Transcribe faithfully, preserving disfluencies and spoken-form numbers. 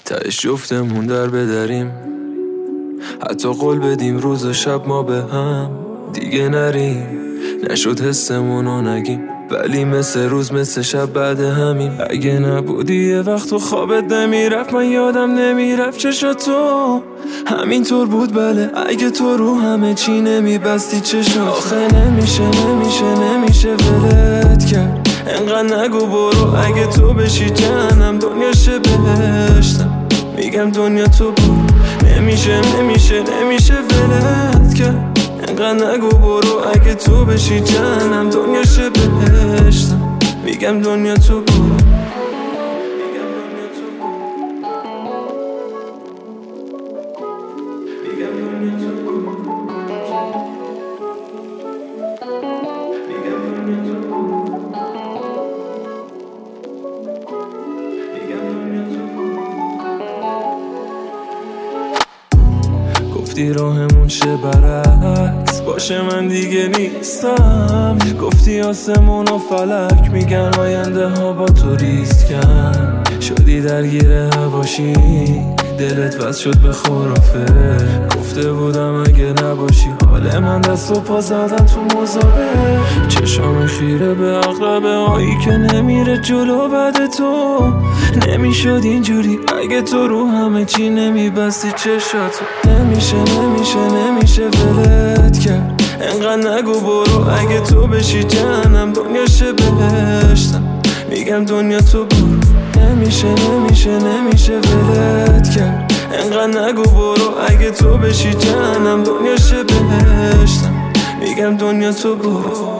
تهش جفتمون در بدریم، حتی قول بدیم روز و شب ما به هم دیگه نریم. نشد حسمونو نگیم، ولی مثل روز مثل شب بعد همین. اگه نبودی یه وقت تو خوابت نمیرفت، من یادم نمیرفت چشا تو همینطور بود. بله اگه تو رو همه چی نمیبستی چشا. آخه نمیشه نمیشه نمیشه ولت کرد، انقدر نگو برو. اگه تو بشی جهنم دنیا شه بهشتم، میگم دنیا تو برو. نمیشه نمیشه نمیشه ولت کرد، انقدر نگو برو. اگه تو بشی جهنم دنیا شه بهشتم، میگم دنیا تو برو. گفتی راهمون شه برعکس باشه، من دیگه نیستم. گفتی آسمون و فلک میگن آینده ها با تو ریسکن. شدی درگیر هواشی، دلت وصل شد به خرافه. گفته بودم اگه نباشی حال من دست و پا زدن تو مزابه. چشام خیره به اقربه هایی که نمیره جلو بعد تو. نمیشد اینجوری اگه تو رو همه چی نمیبستی چشاتو. نمیشه نمیشه نمیشه ولت کرد، انقدر نگو برو. اگه تو بشی جهنم دنیا شه بهشتم، میگم دنیا تو برو. نمیشه نمیشه نمیشه ولت کرد، انقدر نگو برو. اگه تو بشی جهنم دنیا شه بهشتم، میگم دنیا تو برو.